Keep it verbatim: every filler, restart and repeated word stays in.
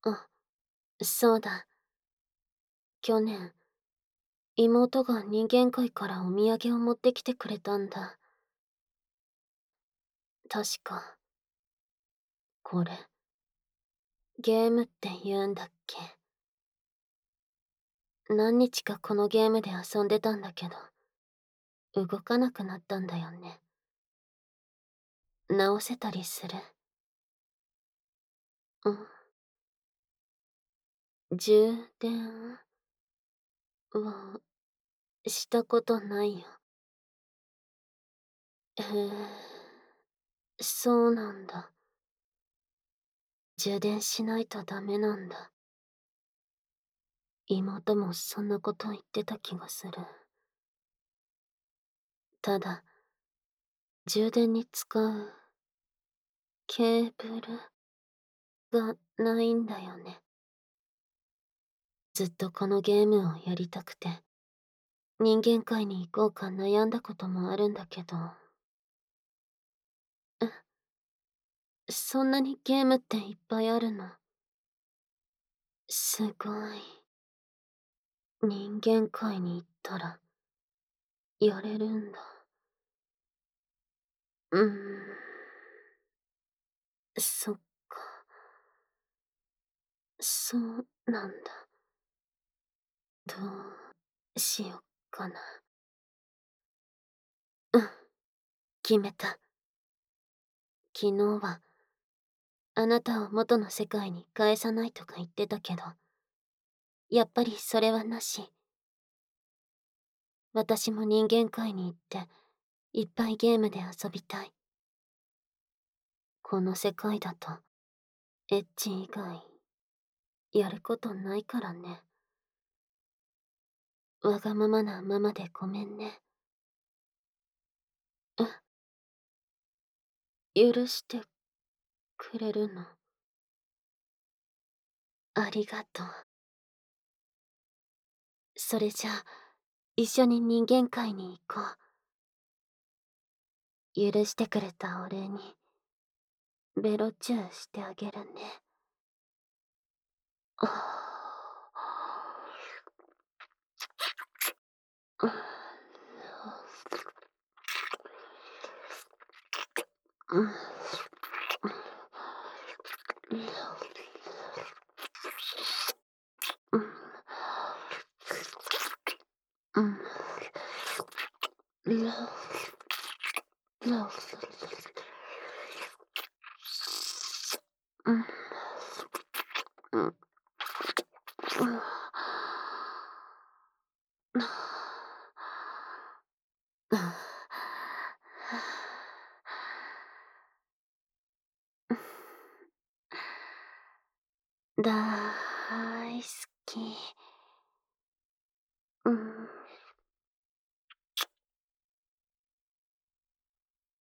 あ、そうだ。去年、妹が人間界からお土産を持ってきてくれたんだ。確か、これ、ゲームって言うんだっけ。何日かこのゲームで遊んでたんだけど、動かなくなったんだよね。直せたりする？うん。充電は、したことないよ。へえ、そうなんだ。充電しないとダメなんだ。妹もそんなこと言ってた気がする。ただ、充電に使うケーブルがないんだよね。ずっとこのゲームをやりたくて、人間界に行こうか悩んだこともあるんだけど。え、そんなにゲームっていっぱいあるの？すごい。人間界に行ったら、やれるんだ。うーん。そっか。そうなんだ。どうしよっかな。うん、決めた。昨日は、あなたを元の世界に返さないとか言ってたけど、やっぱりそれはなし。私も人間界に行って、いっぱいゲームで遊びたい。この世界だと、エッチ以外、やることないからね。わがままなままでごめんね。え、許してくれるの？ありがとう。それじゃあ、一緒に人間界に行こう。許してくれたお礼に、ベロチューしてあげるね。ああ。うん。うん。うん。うん。うん。うん。だいすき。